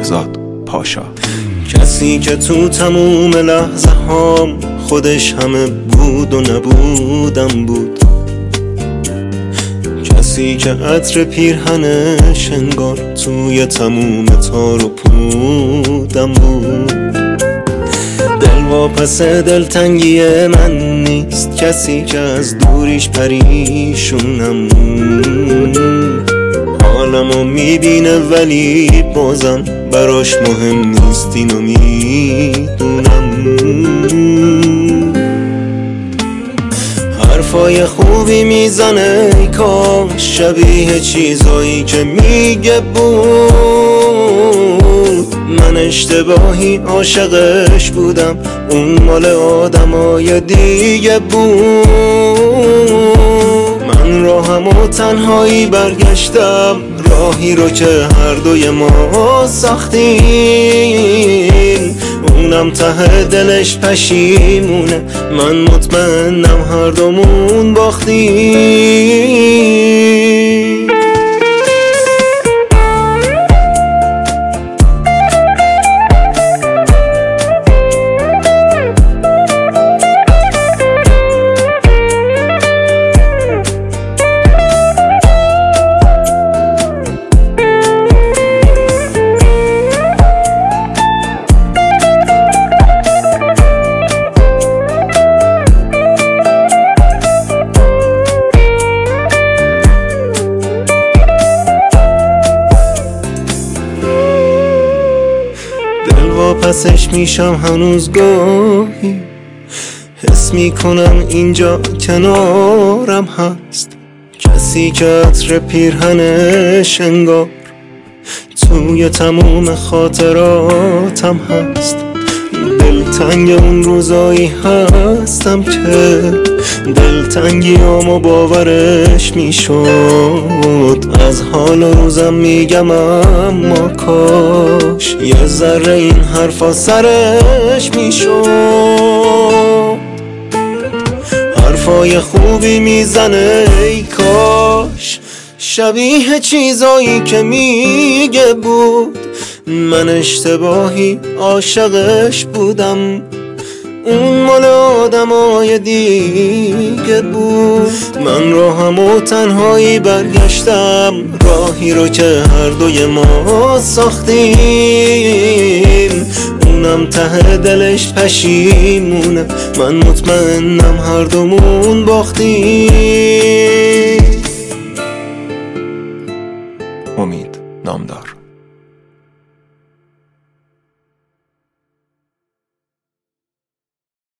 بهزاد پاشا. کسی که تو تموم لحظه هام خودش همه بود و نبودم بود، کسی که عطر پیرهنش انگار توی تموم تار و پودم بود. دل واپس دلتنگی من نیست، کسی که از دوریش پریشونم. حالمو میبینه ولی بازم براش مهم نیست، اینو میدونم. حرفای خوبی میزنه ای کاش شبیه چیزایی که میگه بود. من اشتباهی عاشقش بودم، اون مال آدمای دیگه بود. من راهمو تنهایی برگشتم، راهی رو که هر دوی ما ساختیم. اونم ته دلش پشیمونه، من مطمئنم هر دومون باختیم. پسش میشم هنوز گاهی، حس میکنم اینجا کنارم هست، کسی که عطر پیرهنش انگار توی تموم خاطراتم هست. دلتنگ اون روزایی هستم که دلتنگیامو باورش میشد. از حال و روزم میگم اما کاش یه ذره این حرفا سرش میشد. حرفای خوبی میزنه ای کاش شبیه چیزایی که میگه بود. من اشتباهی عاشقش بودم، اون مال آدمای دیگه بود. من راهمو تنهایی برگشتم، راهی رو که هر دوی ما ساختیم. اونم ته دلش پشیمونه، من مطمئنم هر دومون باختیم.